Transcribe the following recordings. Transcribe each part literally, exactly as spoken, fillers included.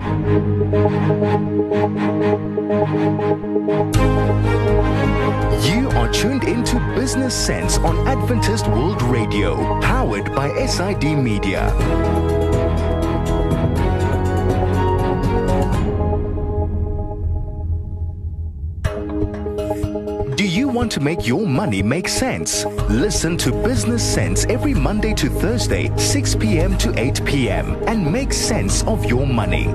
You are tuned into Business Sense on Adventist World Radio, powered by S I D Media. Do you want to make your money make sense? Listen to Business Sense every Monday to Thursday, six p.m. to eight p.m. and make sense of your money.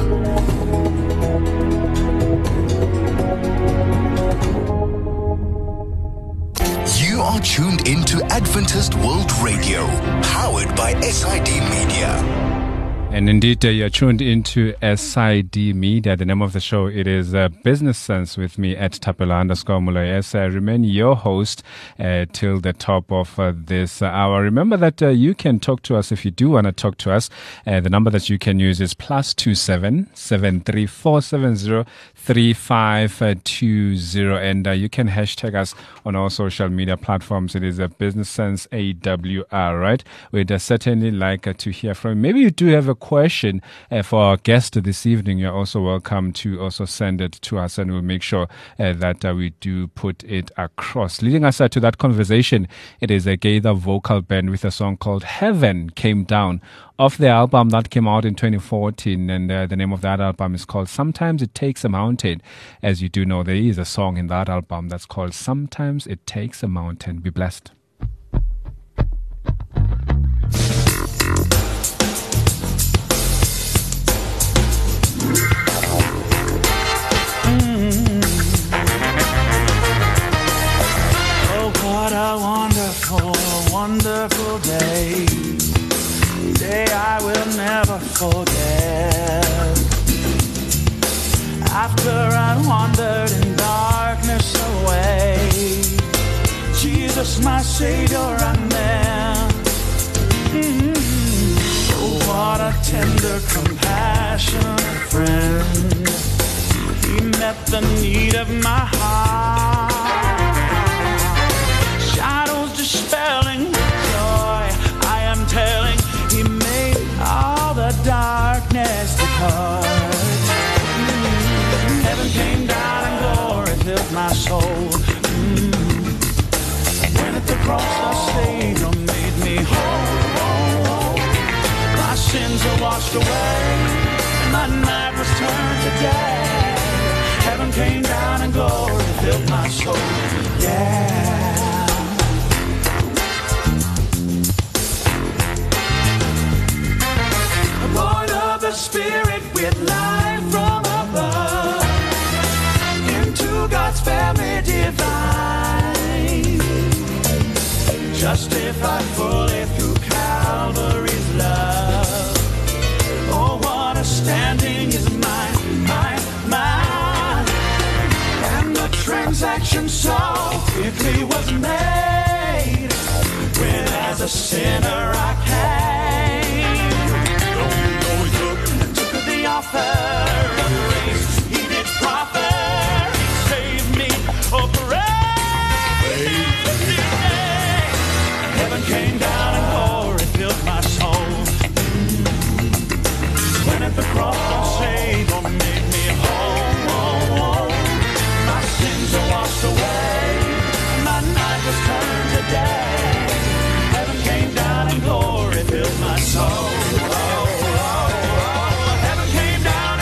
You are tuned into Adventist World Radio, powered by S I D Media. And indeed, uh, you're tuned into S I D Media. The name of the show, it is uh, Business Sense with me at Tapela underscore Muloy. Yes, I remain your host uh, till the top of uh, this hour. Remember that uh, you can talk to us if you do want to talk to us. Uh, the number that you can use is plus two seven seven three four seven zero three five two zero, and uh, you can hashtag us on all social media platforms. It is a Business Sense A W R, right? We'd uh, certainly like uh, to hear from you. Maybe you do have a question uh, for our guest this evening. You're also welcome to also send it to us, and we'll make sure uh, that uh, we do put it across. Leading us uh, to that conversation, it is a Gaither vocal band with a song called Heaven Came Down, off the album that came out in twenty fourteen, and uh, the name of that album is called Sometimes It Takes a Mountain. As you do know, there is a song in that album that's called Sometimes It Takes a Mountain. Be blessed. Oh, what a wonderful, wonderful day. Day I will never forget. After I wandered in darkness away, Jesus, my Savior, I met. Mm-hmm. Oh, what a tender, compassionate friend. He met the need of my heart. Shadows dispelling joy, I am telling. He made all the darkness depart. Mm-hmm. Heaven came down and glory filled my soul. Mm-hmm. When at the cross our Savior made me whole. My sins are washed away, and my night was turned to day. Heaven came down and glory filled my soul. Yeah. Born of the Spirit with life from above, into God's family divine, justified fully through Calvary's love. Oh, what a standing is mine, mine, mine. And the transaction so quickly was made, when as a sinner I came. The offer of grace he did proffer, he saved me, oh praise his name. Heaven came down and glory filled my soul. When at the cross our Savior made me whole. My sins are washed away, my night was turned to day. Heaven came down and glory filled my soul. Oh, oh, oh. Heaven came down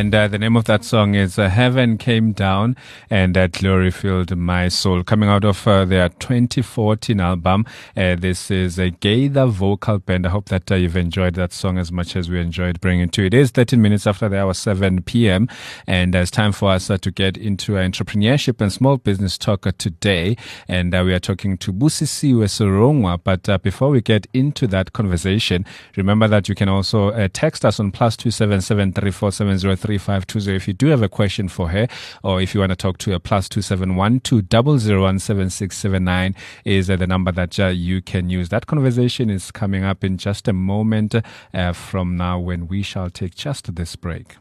And uh, the name of that song is uh, Heaven Came Down and uh, Glory Filled My Soul. Coming out of uh, their twenty fourteen album. Uh, this is a Gaither vocal band. I hope that uh, you've enjoyed that song as much as we enjoyed bringing it to you. It is thirteen minutes after the hour, seven p.m. And uh, it's time for us uh, to get into uh, entrepreneurship and small business talk uh, today. And uh, we are talking to Busisiwe Serongwa. But uh, before we get into that conversation, remember that you can also uh, text us on plus two seven seven three four seven zero three five two zero if you do have a question for her, or if you want to talk to her. Plus two seven one two zero zero one seven six seven nine is uh, the number that uh, you can use. That conversation is coming up in just a moment uh, from now, when we shall take just this break.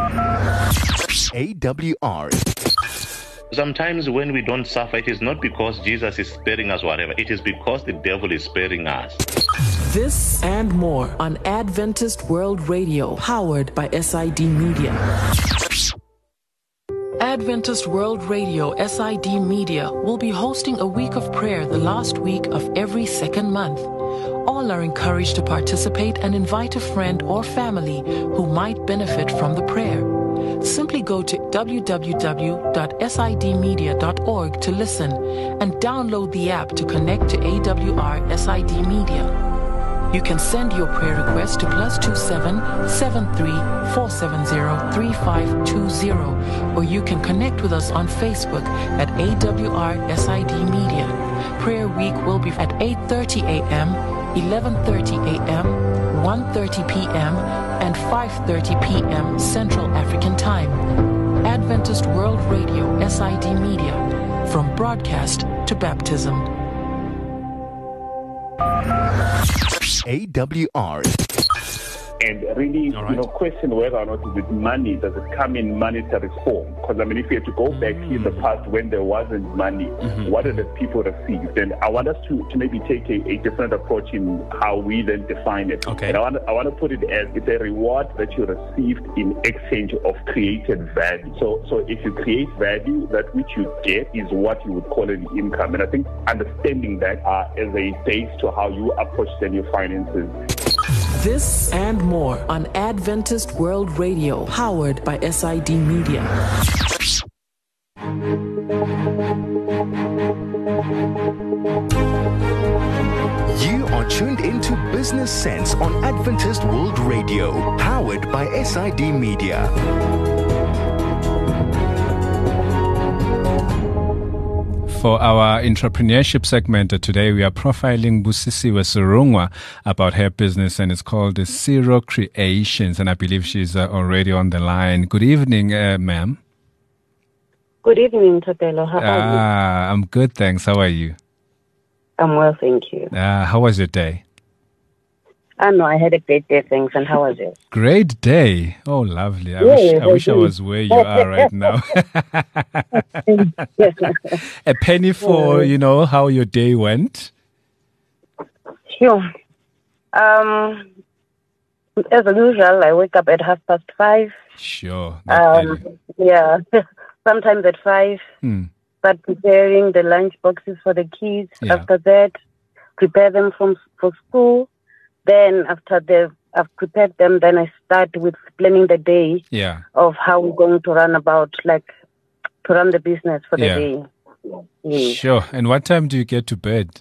A W R. Sometimes when we don't suffer, it is not because Jesus is sparing us whatever. It is because the devil is sparing us. This and more on Adventist World Radio, powered by S I D Media. Adventist World Radio S I D Media will be hosting a week of prayer the last week of every second month. All are encouraged to participate and invite a friend or family who might benefit from the prayer. Simply go to w w w dot s i d media dot org to listen and download the app to connect to A W R S I D Media. You can send your prayer request to plus two seven seven three four seven zero three five two zero, or you can connect with us on Facebook at A W R S I D Media. Prayer week will be at eight thirty a.m., eleven thirty a.m., one thirty p.m., and five thirty p.m. Central African Time. Adventist World Radio S I D Media, from broadcast to baptism. A W R. And really, All right. you know, question whether or not is it money, does it come in monetary form? Because, I mean, if you have to go back mm. in the past when there wasn't money, mm-hmm. what did the people receive? Then I want us to, to maybe take a, a different approach in how we then define it. Okay. And I want, I want to put it as it's a reward that you received in exchange of created value. So, so if you create value, that which you get is what you would call an income. And I think understanding that uh, as a base to how you approach then your finances. This and more on Adventist World Radio, powered by S I D Media. You are tuned into Business Sense on Adventist World Radio, powered by S I D Media. For our entrepreneurship segment today, we are profiling Busisiwe Serongwa about her business, and it's called Zero Creations, and I believe she's uh, already on the line. Good evening, uh, ma'am. Good evening, Tapelo. How are Ah, I'm good, thanks. How are you? you? I'm well, thank you. Uh, how was your day? I know, I had a great day, thanks. And how was it? Great day. Oh, lovely. I Yes, wish I wish I I do. was where you are right now. A penny for, you know, how your day went. Sure. Um, as usual, I wake up at half past five. Sure. that early. Um, yeah, sometimes at five. Hmm. Start preparing the lunch boxes for the kids. Yeah. After that, prepare them from for school. Then after they've I've prepared them, then I start with planning the day Yeah. of how we're going to run about, like, to run the business for the Yeah. day. Yes. Sure. And what time do you get to bed?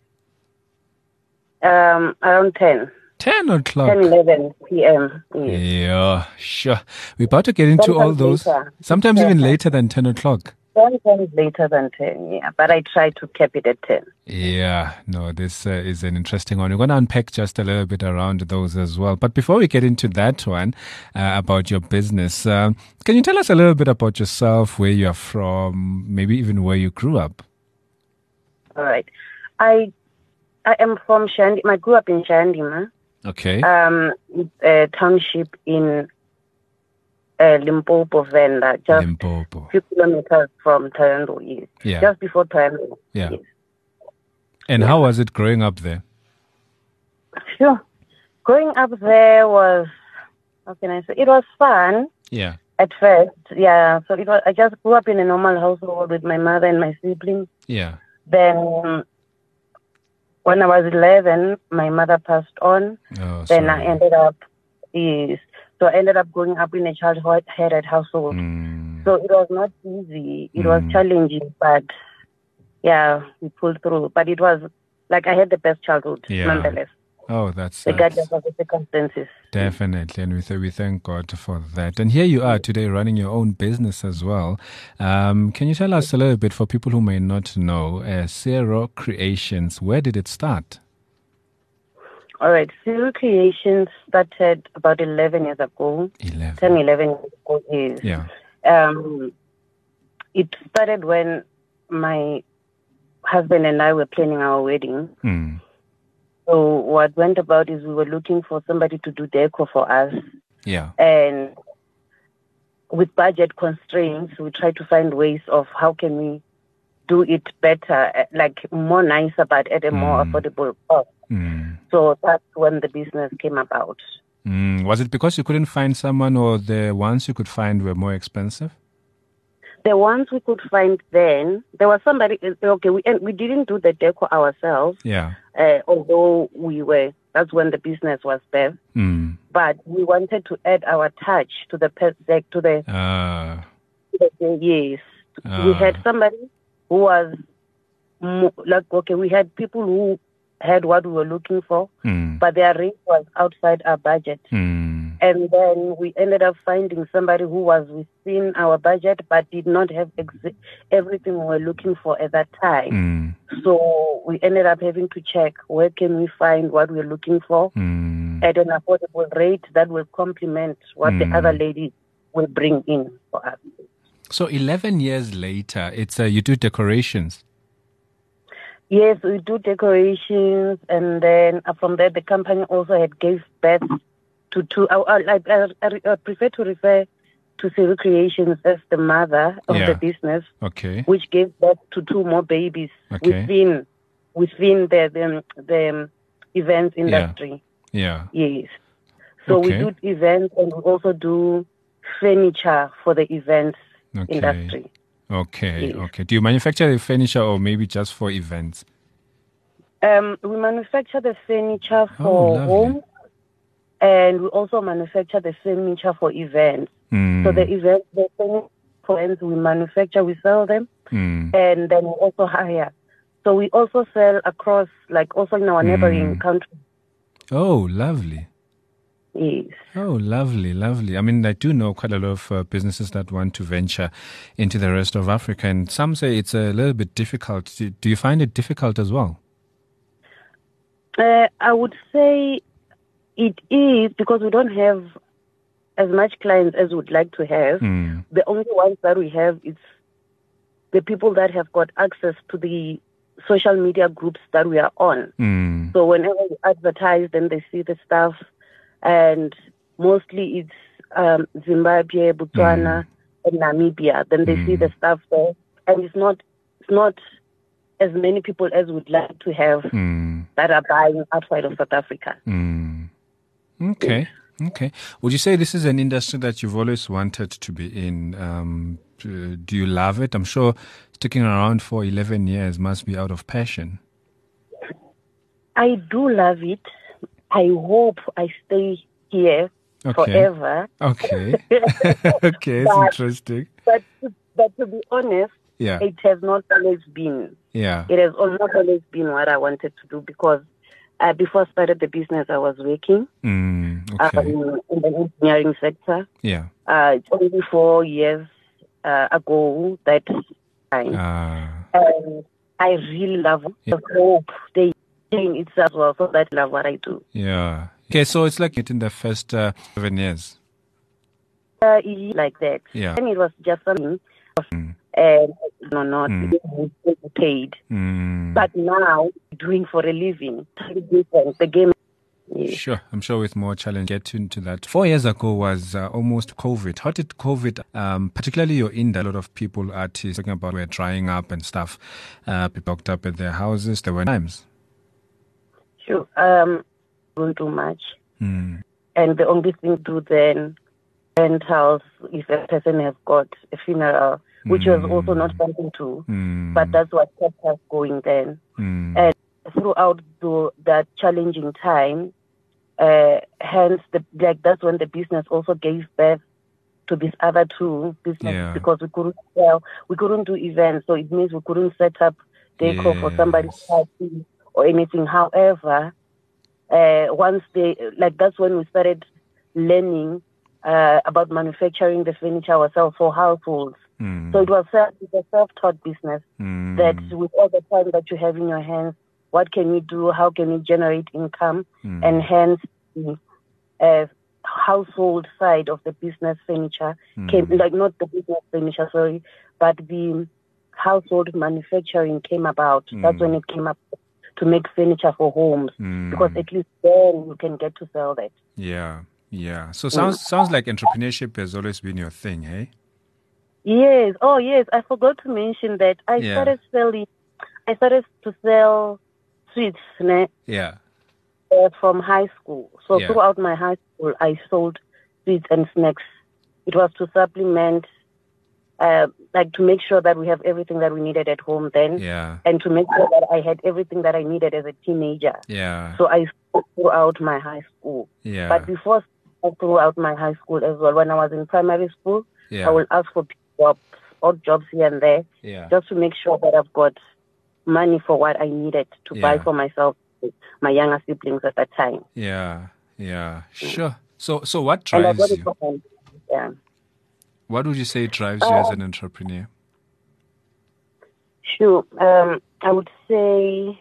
Um, around ten. ten o'clock. ten, eleven p.m. Yes. Yeah, sure. We're about to get into all Sometimes those. later. Sometimes even Yeah. later than ten o'clock. Sometimes later than ten, yeah. But I try to keep it at ten. Yeah, no, this uh, is an interesting one. We're going to unpack just a little bit around those as well. But before we get into that one, uh, about your business, uh, can you tell us a little bit about yourself, where you're from, maybe even where you grew up? All right. I I am from Shandi. I grew up in Shandima, Okay. um, a township in uh, Limpopo, Venda, just Limpopo. a few kilometers from Toyando, yes. Yeah. Just before Toyando. Yeah. Yes. And how was it growing up there? Sure. Growing up there was, how can I say, it was fun Yeah. at first, yeah. So it was, I just grew up in a normal household with my mother and my siblings. Yeah. Then um, when I was eleven, my mother passed on. Oh, Then I sorry. ended up, yes. So I ended up growing up in a child-headed household. Mm. So it was not easy. It Mm. was challenging, but yeah, we pulled through. But it was like I had the best childhood, Yeah. nonetheless, Oh, that's, regardless that's of the circumstances. definitely, and we th- we thank God for that. And here you are today, running your own business as well. Um, can you tell us a little bit for people who may not know, uh, Zero Creations? Where did it start? All right, Zero Creations started about eleven years ago. Eleven. ten, eleven years ago is. Yeah. Um, it started when my husband and I were planning our wedding. Mm. So what went about is we were looking for somebody to do deco for us. Yeah. And with budget constraints, we tried to find ways of how can we do it better, eh, like more nicer, but at a more Mm. affordable cost. Mm. So that's when the business came about. Mm. Was it because you couldn't find someone, or the ones you could find were more expensive? The ones we could find then, there was somebody, okay, we, and we didn't do the deco ourselves, Yeah. uh, although we were, that's when the business was birthed. Mm. But we wanted to add our touch to the, pe- like, to the, Uh, to the yes. We Ah. had somebody who was, mo- like, okay, we had people who had what we were looking for, mm. but their rate was outside our budget. Mm. And then we ended up finding somebody who was within our budget but did not have ex- everything we were looking for at that time. Mm. So we ended up having to check where can we find what we're looking for Mm. at an affordable rate that will complement what Mm. the other lady will bring in for us. So eleven years later, it's uh, you do decorations. Yes, we do decorations, and then uh, from there the company also had gave birth to two. I, I, I, I, I prefer to refer to Zero Creations as the mother of Yeah. the business, Okay. which gave birth to two more babies Okay. within within the the, the events industry. Yeah. Yes. So Okay. we do events, and we also do furniture for the events Okay. industry. Okay. Yes. Okay. Do you manufacture the furniture, or maybe just for events? Um, we manufacture the furniture Oh, for lovely. home, and we also manufacture the furniture for events. Mm. So the events, the furniture for events, we manufacture, we sell them, Mm. and then we also hire. So we also sell across, like also in our neighboring Mm. countries. Oh, lovely. Yes. Oh, lovely, lovely. I mean, I do know quite a lot of uh, businesses that want to venture into the rest of Africa, and some say it's a little bit difficult. Do, do you find it difficult as well? Uh, I would say it is because we don't have as much clients as we'd like to have. Mm. The only ones that we have is the people that have got access to the social media groups that we are on. Mm. So whenever we advertise, then they see the stuff, and mostly it's um, Zimbabwe, Botswana, and Namibia. Then they see Mm. the stuff there, and it's not it's not as many people as we'd like to have Mm. that are buying outside of South Africa. Mm. Okay. Okay. Would you say this is an industry that you've always wanted to be in? Um, uh, do you love it? I'm sure sticking around for eleven years must be out of passion. I do love it. I hope I stay here Okay. forever. Okay. Okay. It's But- interesting. But but to be honest, Yeah. it has not always been. Yeah. It has al- not always been what I wanted to do because uh, before I started the business, I was working Mm. uh, Okay. in, in the engineering sector. Yeah. Uh, it's only four years uh, ago that time. Ah. And I really love it. Yeah. I hope they change it as well, so that I love what I do. Yeah. Okay. So it's like it in the first uh, seven years. Uh, it is like that. Yeah. And it was just something, Mm. and no, not Mm. being paid. Mm. But now, doing for a living, totally different. The game. Yeah. Sure, I'm sure with more challenge get into that. Four years ago was uh, almost COVID. How did COVID, um, particularly your industry, a lot of people, artists, talking about were drying up and stuff, uh, people locked up at their houses. There were times. Sure. Um, don't do much. Mm. And the only thing to do then, rent house, if a person has got a funeral, which was Mm. also not something to, Mm. but that's what kept us going then. Mm. And throughout the, that challenging time, uh, hence, the, like that's when the business also gave birth to these other two businesses Yeah. because we couldn't sell, we couldn't do events, so it means we couldn't set up decor for somebody's Yes. party or anything. However, uh, once they, like that's when we started learning uh, about manufacturing the furniture ourselves for households. Mm. So it was self, it's a self-taught business Mm. that with all the time that you have in your hands, what can you do? How can you generate income? Mm. And hence the uh, household side of the business furniture came, Mm. like not the business furniture, sorry, but the household manufacturing came about. That's Mm. when it came up to make furniture for homes, Mm. because at least then you can get to sell that. Yeah, yeah. So sounds sounds like entrepreneurship has always been your thing, hey? Yes. Oh, yes. I forgot to mention that I Yeah. started selling. I started to sell sweets ne, Yeah. uh, from high school. So Yeah. throughout my high school, I sold sweets and snacks. It was to supplement, uh, like to make sure that we have everything that we needed at home then, Yeah. and to make sure that I had everything that I needed as a teenager. Yeah. So I sold throughout my high school. Yeah. But before throughout my high school as well, when I was in primary school, Yeah. I will ask for jobs, odd jobs here and there, Yeah. just to make sure that I've got money for what I needed to buy Yeah. for myself, my younger siblings at that time. Yeah. Yeah. Sure. So so what And I got drives it you? for them. Yeah. What would you say drives you as an entrepreneur? Sure. Um, I would say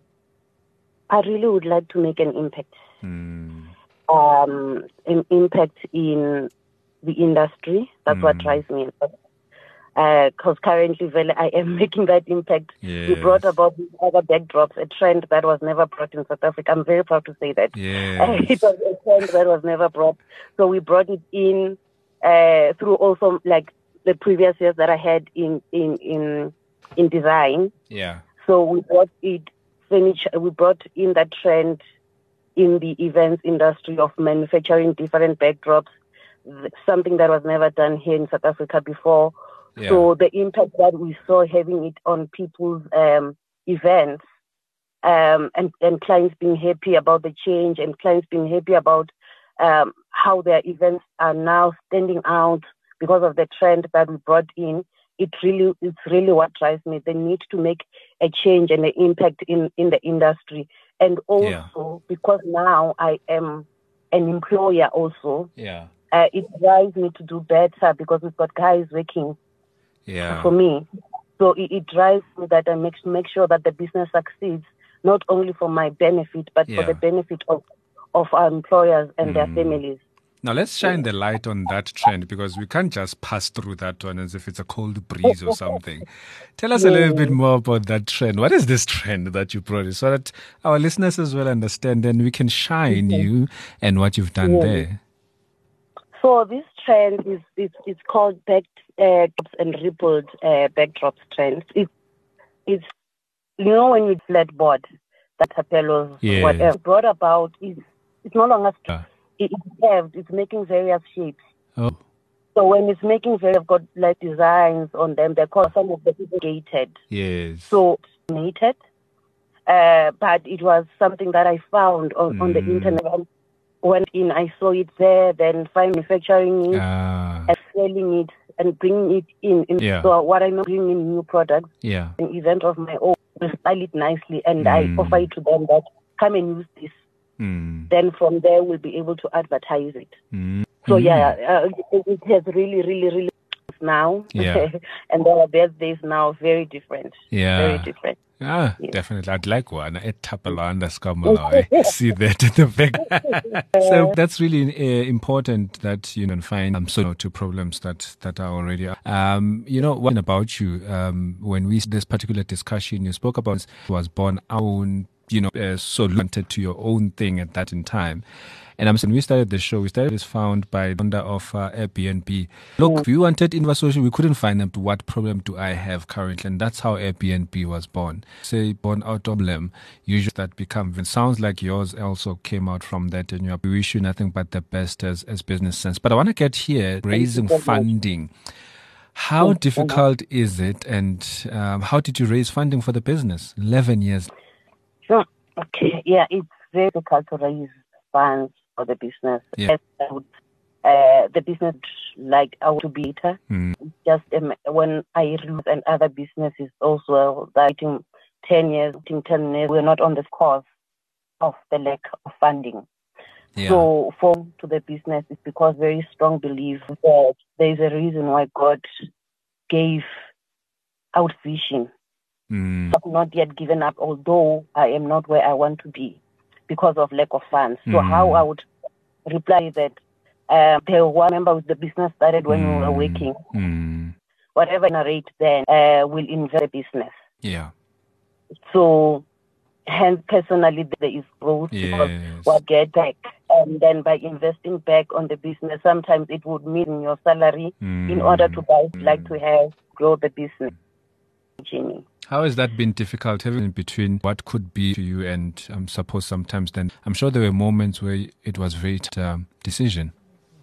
I really would like to make an impact. Mm. Um, an impact in the industry. That's what Mm. drives me. Because currently, well, I am making that impact. We brought Yes. about these other backdrops, a trend that was never brought in South Africa. I'm very proud to say that. Yes. It was a trend that was never brought. So we brought it in uh, through also like the previous years that I had in in in in design. Yeah. So we brought it furniture. We brought in that trend in the events industry of manufacturing different backdrops, th- something that was never done here in South Africa before. Yeah. So the impact that we saw having it on people's um, events, um, and, and clients being happy about the change, and clients being happy about um, how their events are now standing out because of the trend that we brought in. It really, it's really what drives me. The need to make a change and an impact in, in the industry. And also Yeah. because now I am an employer also, Yeah. uh, it drives me to do better because we've got guys working Yeah. for me. So it, it drives me that I make, make sure that the business succeeds, not only for my benefit, but Yeah. for the benefit of, of our employers and their Mm. families. Now let's shine the light on that trend, because we can't just pass through that one as if it's a cold breeze or something. Tell us a little bit more about that trend. What is this trend that you brought in, so that our listeners as well understand, and we can shine you and what you've done Yeah. there? So this trend is it's, it's called back uh, and rippled uh, backdrops trend. It's it's you know when you flat board that tapellos Yes. whatever brought about is it's no longer Yeah. it, it's curved. It's making various shapes. Oh. So when it's making various got like designs on them, they're called some of the people gated. Yes. So mated. Uh, but it was something that I found on, on the Mm. internet. I went in, I saw it there, then find manufacturing it, Ah. and selling it and bringing it in. in. Yeah. So what I know, bringing in new products, Yeah. an event of my own, we style it nicely, and I Mm. offer it to them that come and use this. Mm. Then from there, we'll be able to advertise it. Mm. So Mm. yeah, uh, it, it has really, really, really now. Yeah. And our birthdays now very different. Yeah. Very different. Ah, Yeah. definitely. I'd like one at Tapela underscore Moloi. I see that at the back. So that's really uh, important that you know find um, so to problems that that are already. Um, you know, what about you? Um, when we this particular discussion, you spoke about was born own. You know, uh, so wanted to your own thing at that in time. And I'm saying we started the show. We started this found by the founder of uh, Airbnb. Look, if you wanted innovation, we couldn't find them. What problem do I have currently? And that's how Airbnb was born. Say born out of them. Usually that become. It sounds like yours also came out from that. And we wish you nothing but the best as as business sense. But I want to get here raising so much. funding. How difficult is it? And um, how did you raise funding for the business? Eleven years. Sure. Okay. Yeah, it's very difficult to raise funds for the business. Yeah. Yes, I would, uh, the business, like I would be better. Mm. Just um, when I realized and other businesses also that in ten years, in ten years, we're not on the course of the lack of funding. Yeah. So for to the business, it's because very strong belief that there is a reason why God gave out vision. Mm. I've not yet given up, although I am not where I want to be because of lack of funds. So Mm. how I would reply that uh, the one member with the business started when Mm. we were working. Mm. Whatever I generate then uh, will invest in business. Yeah. So hence personally there is growth because Yes. what get back. And then by investing back on the business, sometimes it would mean your salary Mm. in order to buy, like to have, grow the business. Jimmy. How has that been difficult, having in between what could be to you and um, suppose sometimes then, I'm sure there were moments where it was very t- um, decision.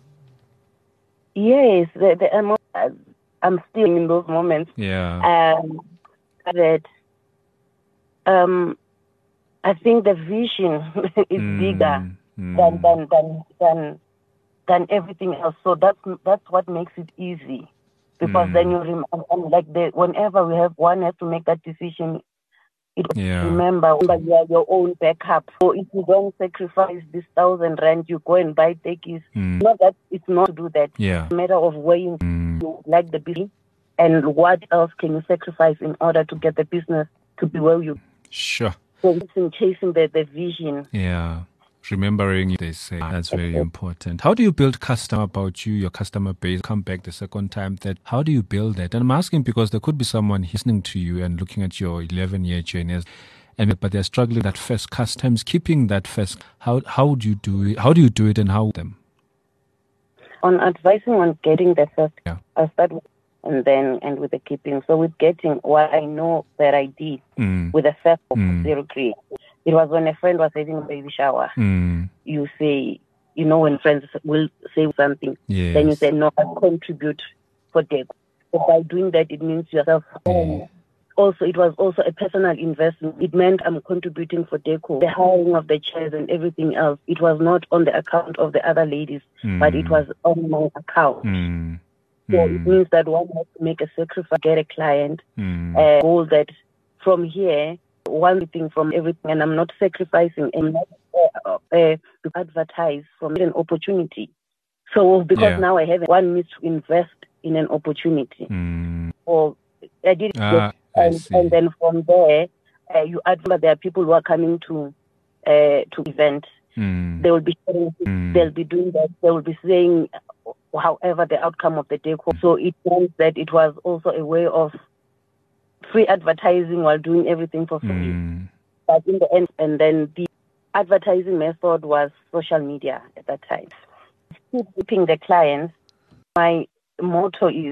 Yes, the, the, I'm, I'm still in those moments. Yeah. Um, that um, I think the vision is Mm. bigger Mm. than, than, than, than, than everything else. So that's, that's what makes it easy. Because Mm. then you rem- and, and like the whenever we have one has to make that decision, it Yeah. remember that you are your own backup. So if you don't sacrifice this thousand rand, you go and buy techies. Mm. Not that it's not to do that. Yeah. It's a matter of weighing Mm. you like the business and what else can you sacrifice in order to get the business to be where you. Sure. So it's in chasing the, the vision. Yeah. Remembering, they say, that's very important. How do you build customer about you, your customer base, come back the second time? That how do you build that? And I'm asking because there could be someone listening to you and looking at your eleven-year journey, and but they're struggling that first customers, keeping that first. How how would you do it? How do you do it, and how them? On advising on getting the first, Yeah. I'll start with, and then and with the keeping. So with getting what I know that I did Mm. with the first Mm. zero create. It was when a friend was having a baby shower. Mm. You say, you know, when friends will say something, Yes. then you say, no, I contribute for deco. So by doing that, it means yourself. Mm. Also, it was also a personal investment. It meant I'm contributing for deco, the hiring of the chairs and everything else. It was not on the account of the other ladies, Mm. but it was on my account. Mm. So Mm. it means that one has to make a sacrifice, get a client, Mm. uh, goal that from here, one thing from everything, and I'm not sacrificing and not uh, uh, to advertise from an opportunity. So because Yeah. now I have one needs to invest in an opportunity. Mm. Or I did it, Ah, I and, see. and then from there, uh, you advert. There are people who are coming to uh, to event. Mm. They will be sharing, Mm. they'll be doing that. They will be saying, however, the outcome of the deco. So it means that it was also a way of free advertising while doing everything for free. Mm. But in the end, and then the advertising method was social media at that time. Keeping the clients, my motto is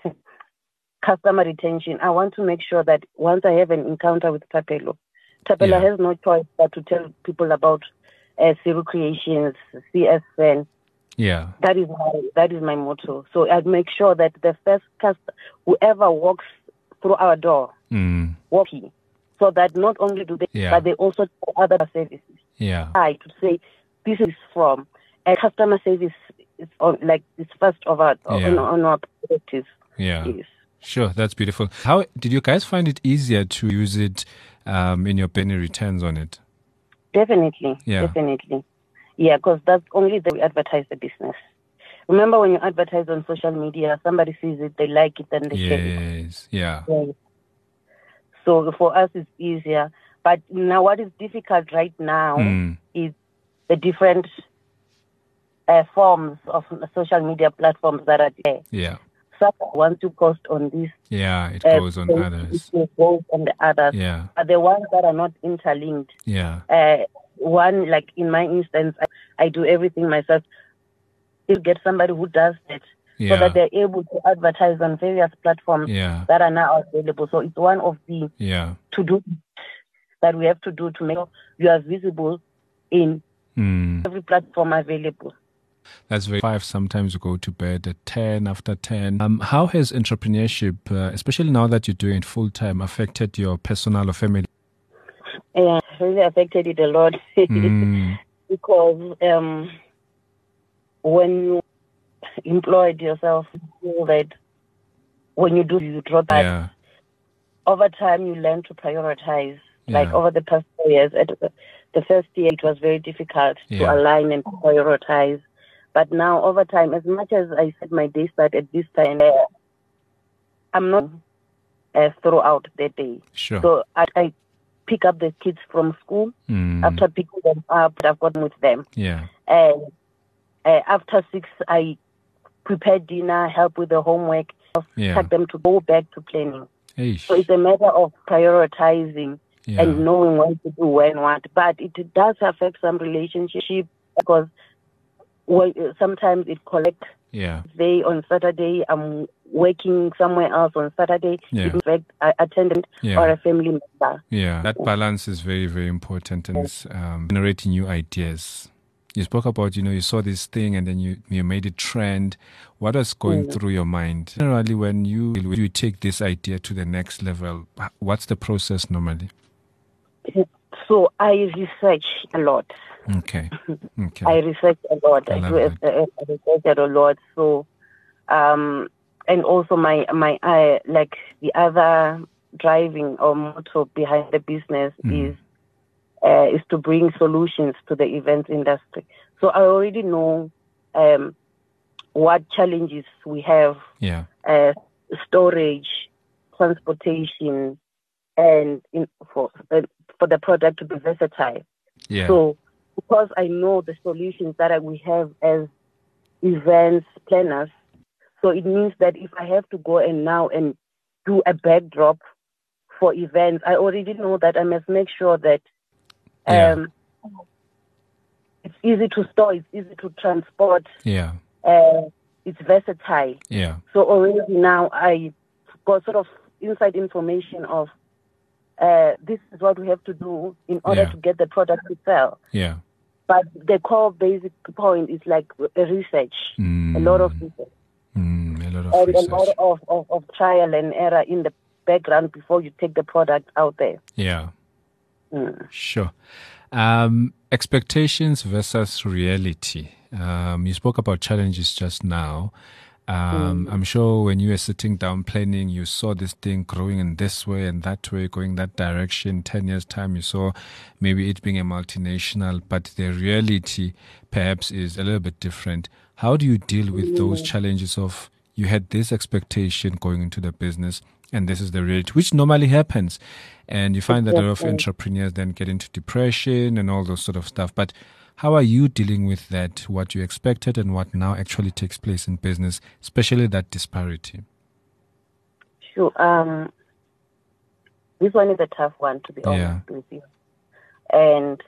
customer retention. I want to make sure that once I have an encounter with Tapelo, Tapelo Yeah. has no choice but to tell people about uh, Zero Creations, C S N. Yeah. That is my that is my motto. So I make sure that the first customer, whoever walks through our door, Mm. walking, so that not only do they, Yeah. but they also tell other services. Yeah. I to say this is from a customer service. It's on like it's first of our Yeah. on, on our perspective. Yeah. Yes. Sure, that's beautiful. How did you guys find it easier to use it um, in your penny returns on it? Definitely, Yeah. definitely. Yeah, because that's only the way we advertise the business. Remember when you advertise on social media, somebody sees it, they like it, and they share it. Yes. Yeah. Yes. So for us, it's easier. But now what is difficult right now Mm. is the different uh, forms of social media platforms that are there. Yeah. Some want to post on this. Yeah. It uh, goes on things, others. It goes on the others. Yeah. But the ones that are not interlinked, Yeah. uh, one, like in my instance, I, I do everything myself. You get somebody who does that so Yeah. that they're able to advertise on various platforms Yeah. that are now available. So it's one of the Yeah. to-do that we have to do to make sure you are visible in Mm. every platform available. That's very five. Sometimes you go to bed at ten, after ten. Um, how has entrepreneurship, uh, especially now that you're doing it full time, affected your personal or family? Yeah, really affected it a lot. Mm. because um, when you employed yourself, you feel that when you do, you draw that. Yeah. Over time, you learn to prioritize. Yeah. Like over the past four years, at the first year, it was very difficult Yeah. to align and prioritize. But now, over time, as much as I said my day start at this time, uh, I'm not uh, throughout the day. Sure. So I, I pick up the kids from school. Mm. After picking them up, I've gotten with them. Yeah. And uh, after six, I prepare dinner, help with the homework, Yeah. take them to go back to planning. Eish. So it's a matter of prioritizing Yeah. and knowing what to do when what. But it does affect some relationship because well, sometimes it collects. Yeah. Day on Saturday, I'm working somewhere else on Saturday. Yeah. In fact, a attendant Yeah. or a family member. Yeah, that balance is very, very important and it's um, generating new ideas. You spoke about, you know, you saw this thing and then you, you made it trend. What was going Mm. through your mind? Generally, when you, when you take this idea to the next level, what's the process normally? So I research a lot. Okay. Okay. I research a lot. I I, love do, that. I, I research a lot. So, um, and also my my uh, like the other driving or motto behind the business Mm. is uh, is to bring solutions to the events industry. So I already know um, what challenges we have: Yeah. uh, storage, transportation, and in, for uh, for the product to be versatile. Yeah. So because I know the solutions that I- we have as events planners, so it means that if I have to go and now and do a backdrop for events, I already know that I must make sure that Yeah. um, it's easy to store, it's easy to transport, Yeah. uh, it's versatile. Yeah. So already now I got sort of inside information of uh, this is what we have to do in order Yeah. to get the product to sell. Yeah. But the core basic point is like a research, Mm. a lot of research, Mm, a lot of and research. a lot of, of, of trial and error in the background before you take the product out there. Yeah. Mm. Sure. Um, expectations versus reality. Um, you spoke about challenges just now. Um, I'm sure when you were sitting down planning, you saw this thing growing in this way and that way, going that direction. Ten years time, you saw maybe it being a multinational, but the reality perhaps is a little bit different. How do you deal with those challenges of you had this expectation going into the business and this is the reality, which normally happens. And you find that a lot of entrepreneurs then get into depression and all those sort of stuff. But how are you dealing with that, what you expected and what now actually takes place in business, especially that disparity? Sure. Um, this one is a tough one, to be honest Yeah. with you. And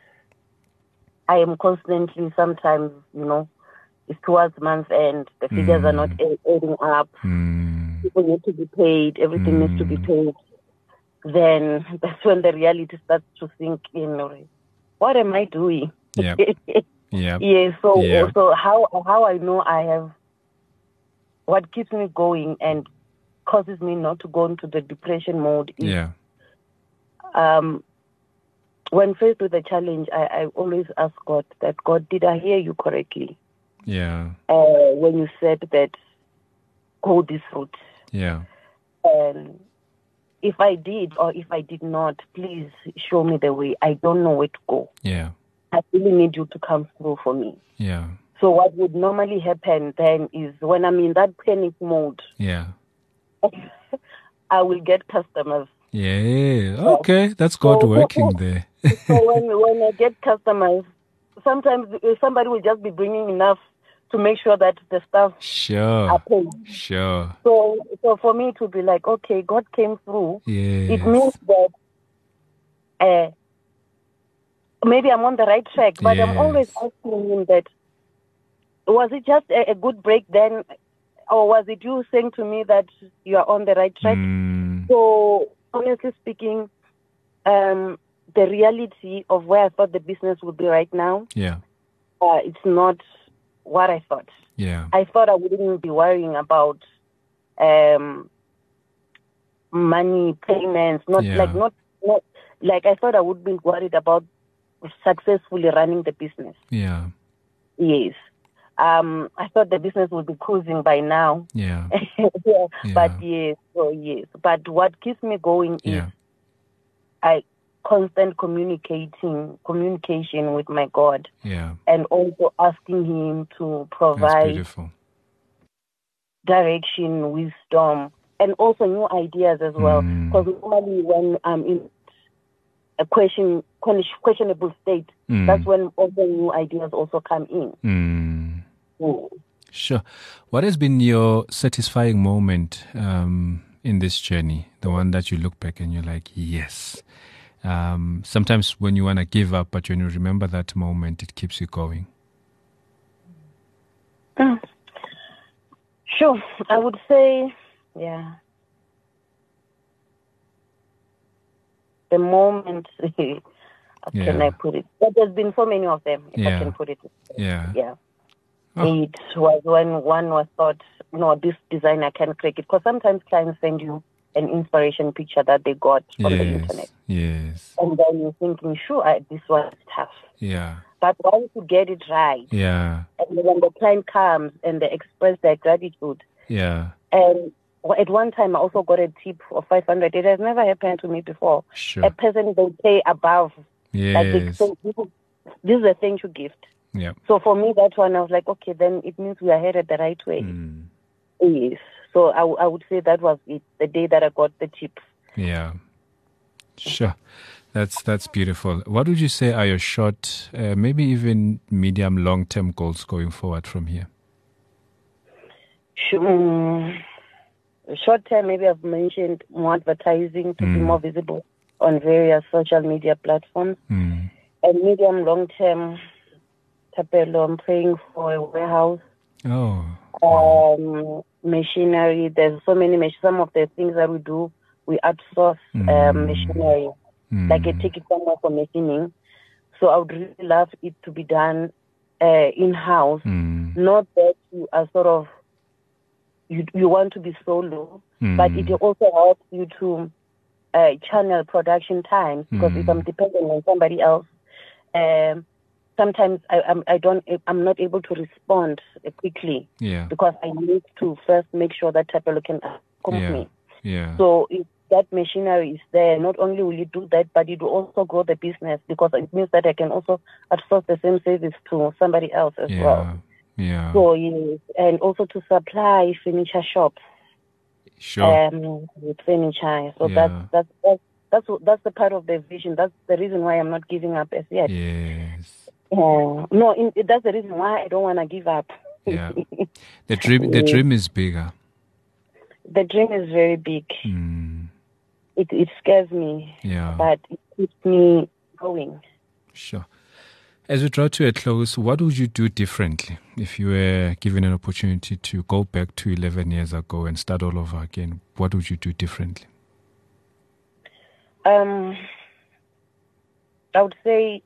I am constantly, sometimes, you know, it's towards month end, the figures are not a- adding up. Mm. People need to be paid, everything needs to be paid. Then that's when the reality starts to sink in. What am I doing? Yeah. Yeah. Yeah, so Yeah. so how how I know I have what keeps me going and causes me not to go into the depression mode is Yeah. um when faced with a challenge, I, I always ask God that, God, did I hear you correctly? Yeah. Uh, when you said that go this route. Yeah. And if I did or if I did not, please show me the way. I don't know where to go. Yeah. I really need you to come through for me. Yeah. So what would normally happen then is when I'm in that panic mode, Yeah. I will get customers. Yeah. Okay. That's God working there. So when when I get customers, sometimes somebody will just be bringing enough to make sure that the staff Sure. are paid. Sure. So so for me to be like, okay, God came through. Yes. It means that uh, maybe I'm on the right track, but I'm always Yes. asking him that, was it just a, a good break then, or was it you saying to me that you are on the right track? Mm. So honestly speaking, um, the reality of where I thought the business would be right now, Yeah. uh, it's not what I thought. Yeah. I thought I wouldn't be worrying about um, money payments, not Yeah. like not not like I thought I would be worried about successfully running the business. Yeah. Yes. Um, I thought the business would be cruising by now. Yeah. yeah. Yeah. But yes, so yes. But what keeps me going is Yeah. I constant communicating, communication with my God, Yeah. and also asking Him to That's provide beautiful. direction, wisdom, and also new ideas as well. Mm. Because normally when I'm in a question, questionable state, Mm. that's when also new ideas also come in. Mm. Mm. Sure. What has been your satisfying moment um, in this journey? The one that you look back and you're like, yes. Um, sometimes when you want to give up, but when you remember that moment, it keeps you going. Mm. Sure. I would say, yeah. The moment, how Yeah. can I put it? But there's been so many of them, if Yeah. I can put it. Yeah. Yeah. Oh. It was when one was thought, no, this design I can create it. Because sometimes clients send you an inspiration picture that they got from the internet. Yes. Yes. And then you're thinking, sure, I, this was tough. Yeah. But once you get it right, Yeah. and when the client comes and they express their gratitude, Yeah. and at one time I also got a tip of five hundred. It has never happened to me before. Sure. A person they pay above, like they Yes. say, this is, this is a thank you gift. Yeah. So for me, that one, I was like, okay, then it means we are headed the right way. Mm. Yes. So I, w- I would say that was it, the day that I got the tip. Yeah. Sure. That's that's beautiful. What would you say are your short, uh, maybe even medium, long-term goals going forward from here? Sh- um, Short term, maybe I've mentioned more advertising to Mm. be more visible on various social media platforms. Mm. And medium, long term, Tapelo, I'm praying for a warehouse, Oh. um, machinery. There's so many, mach- some of the things that we do, we outsource Mm. um, machinery, Mm. like I take it somewhere for machining. So I would really love it to be done uh, in-house, Mm. not that you are sort of, you you want to be solo, Mm. but it also helps you to uh, channel production times, because if I'm Mm. dependent on somebody else, um, sometimes I, I'm, I don't, I'm not able to respond quickly, Yeah. because I need to first make sure that Tapelo can accompany Yeah. me. Yeah. So if that machinery is there, not only will you do that, but it will also grow the business, because it means that I can also outsource the same service to somebody else as Yeah. well. Yeah. So yes, and also to supply furniture shops Sure. um, with furniture. So Yeah. that's that's that's that's that's the part of the vision. That's the reason why I'm not giving up as yet. Yes. Yeah. No, in, that's the reason why I don't want to give up. Yeah. The dream. The Yes. dream is bigger. The dream is very big. Mm. It it scares me, Yeah. but it keeps me going. Sure. As we draw to a close, what would you do differently if you were given an opportunity to go back to eleven years ago and start all over again? What would you do differently? Um, I would say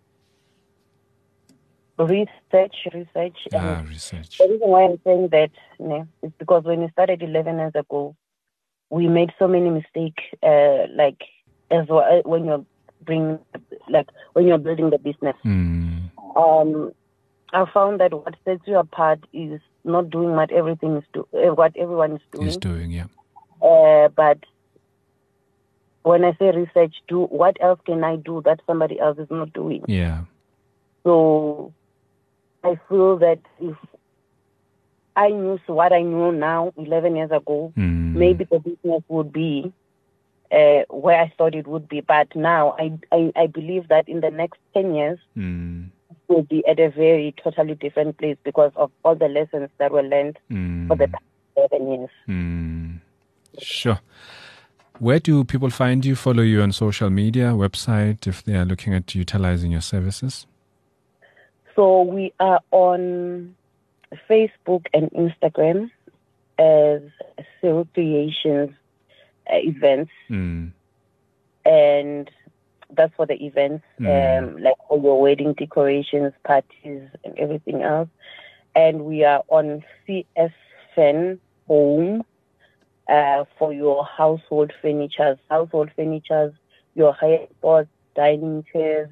research, research. Ah, And research. the reason why I'm saying that, you know, is because when we started eleven years ago, we made so many mistakes, uh, like as well when you're bringing, like when you're building the business. Mm. Um, I found that what sets you apart is not doing what everything is do, uh, what everyone is doing. He's doing, yeah. Uh, but when I say research, do what else can I do that somebody else is not doing? Yeah. So I feel that if I knew what I know now, eleven years ago, Mm. maybe the business would be uh, where I thought it would be. But now I, I, I believe that in the next ten years, Mm. it will be at a very totally different place because of all the lessons that were learned Mm. for the past eleven years. Mm. Sure. Where do people find you, follow you on social media, website, if they are looking at utilizing your services? So we are on Facebook and Instagram as Cyril Creations uh, events, Mm. and that's for the events, Mm. um, like all your wedding decorations, parties, and everything else. And we are on C S F E N Home uh, for your household furnitures, household furnitures, your high sports, dining chairs,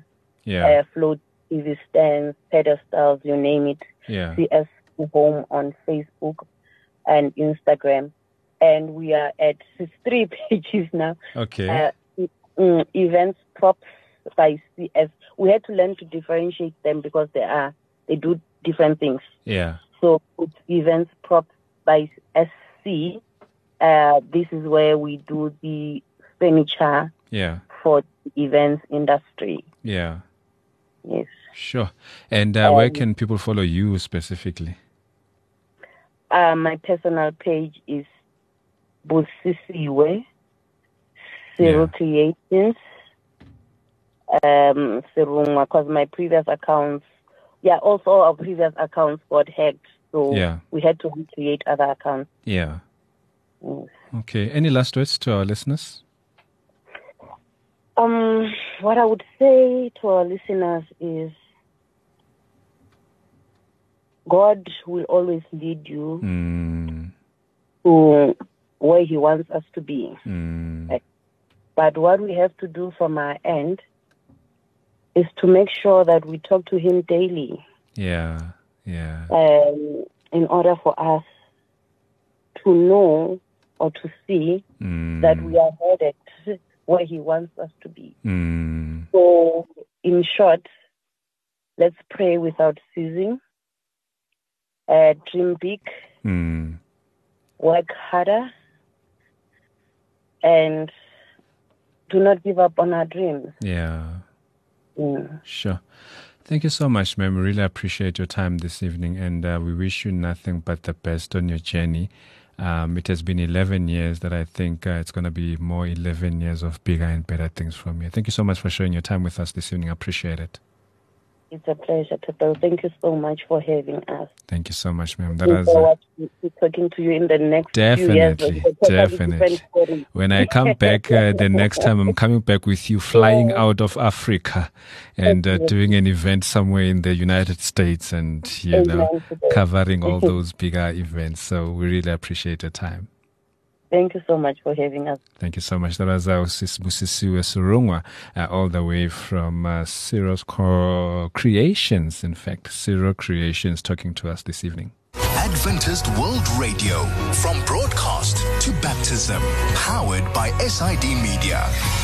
Yeah. Uh, float T V stands, pedestals, you name it. Yeah. C S Home on Facebook and Instagram. And we are at three pages now. Okay. Uh, mm, events props by C S. We had to learn to differentiate them because they are they do different things. Yeah. So it's events props by S C. Uh, this is where we do the furniture Yeah. for the events industry. Yeah. Yes. Sure. And uh, where Um, can people follow you specifically? Uh, my personal page is Busisiwe Zero Yeah. Creations. Um, Serungwa, because my previous accounts, yeah, also our previous accounts got hacked, so Yeah. we had to create other accounts. Yeah. Yes. Okay. Any last words to our listeners? Um, what I would say to our listeners is, God will always lead you Mm. to where He wants us to be. Mm. But what we have to do from our end is to make sure that we talk to Him daily, Yeah. Yeah. um, in order for us to know or to see Mm. that we are headed where He wants us to be. Mm. So, in short, let's pray without ceasing, uh, dream big, Mm. work harder, and do not give up on our dreams. Yeah. Mm. Sure. Thank you so much, ma'am. We really appreciate your time this evening, and uh, we wish you nothing but the best on your journey. Um, it has been eleven years that I think uh, it's going to be more eleven years of bigger and better things from you. Thank you so much for sharing your time with us this evening. I appreciate it. It's a pleasure, Tito. Thank you so much for having us. Thank you so much, ma'am. That Look was uh, forward to to talking to you in the next few years. definitely, It's a totally definitely. different story. When I come back uh, the next time, I'm coming back with you flying out of Africa and uh, doing an event somewhere in the United States and, you know, Amen to that. covering all those bigger events. So we really appreciate your time. Thank you so much for having us. Thank you so much. That was our sis Busisiwe Surungwa, uh, all the way from uh, Ciro's Co- Creations, in fact, Ciro Creations, talking to us this evening. Adventist World Radio, from broadcast to baptism, powered by S I D Media.